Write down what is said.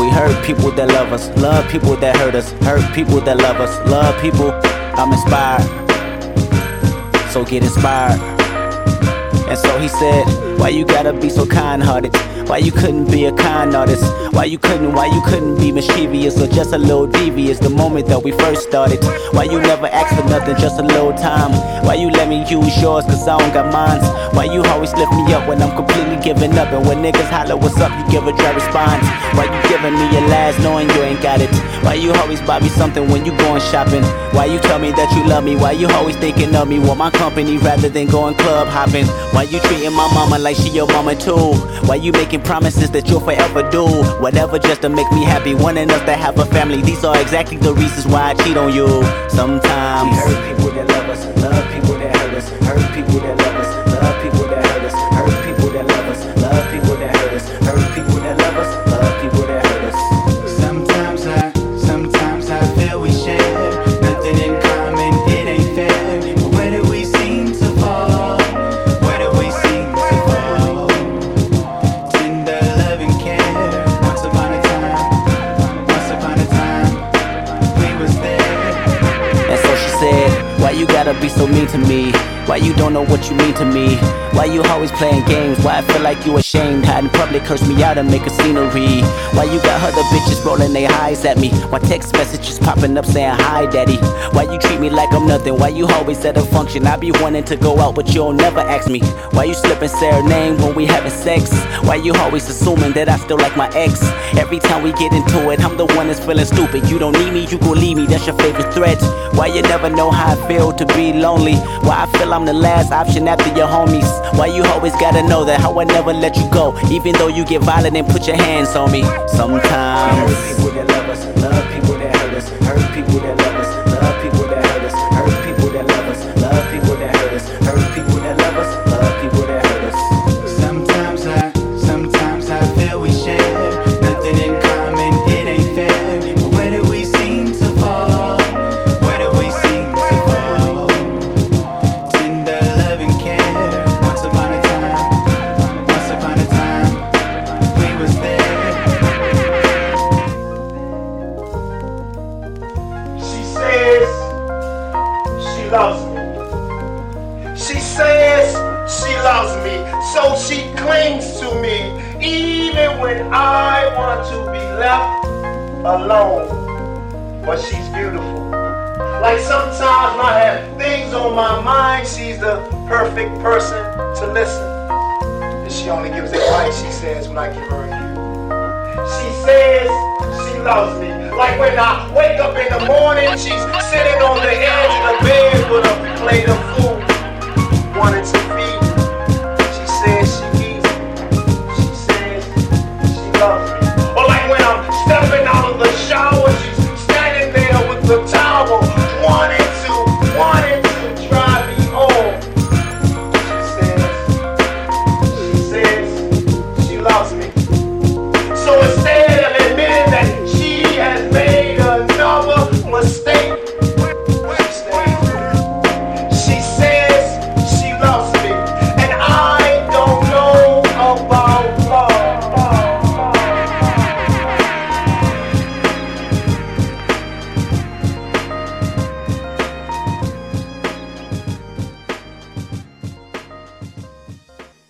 hurt people that love us, love people that hurt us, hurt people that love us, love people. I'm inspired, so get inspired. And so he said, why you gotta be so kind-hearted? Why you couldn't be a kind artist? Why you couldn't be mischievous or just a little devious the moment that we first started? Why you never asked for nothing, just a little time? Why you let me use yours cause I don't got mine? Why you always lift me up when I'm completely giving up? And when niggas holler what's up, you give a dry response. Why you giving me your last knowing you ain't got it? Why you always buy me something when you going shopping? Why you tell me that you love me? Why you always thinking of me? Want my company rather than going club hopping? Why you treating my mama like she your mama too? Why you making promises that you'll forever do whatever just to make me happy, wanting us to have a family? These are exactly the reasons why I cheat on you. Sometimes we hurt people that love us, love people that hurt us, hurt people that love us, love people that hurt us, hurt people that love us, love people that hurt us, hurt people that love us, love people that hurt us. Sometimes I feel we share nothing in common, it ain't fair. But where do we seem to fall? Where do we seem to fall? Tender love and care. Once upon a time, we was there. And so she said, why you gotta be so mean to me? Why you don't know what you mean to me? Why you always playing games? Why I feel like you ashamed? Hide in public, curse me out and make a scenery. Why you got other bitches rolling their eyes at me? Why text messages popping up saying hi daddy? Why you treat me like I'm nothing? Why you always at a function? I be wanting to go out but you don't never ask me. Why you slipping say her name when we having sex? Why you always assuming that I still like my ex? Every time we get into it, I'm the one that's feeling stupid. You don't need me, you gon' leave me, that's your favorite threat. Why you never know how I feel to be lonely? Why I feel I'm the last option after your homies? Why you always gotta know that how I never let you go, even though you get violent and put your hands on me? Sometimes hurt people that love us, love people that hurt us, hurt people that love us, love people that hurt us, hurt people that love us, love people that hurt us, hurt people that love us, love people that hurt us. Sometimes I feel we share nothing in common, it ain't fair. But where do we seem to fall? Where do we seem to fall? Tender love and care. Once upon a time, we was there. She says she loves me. She says she loves me, so she clings to me, even when I want to be left alone. But she's beautiful. Like sometimes when I have things on my mind, she's the perfect person to listen. And she only gives advice, she says, when I give her a cue. She says she loves me. Like when I wake up in the morning, she's sitting on the edge of the bed with a plate of food.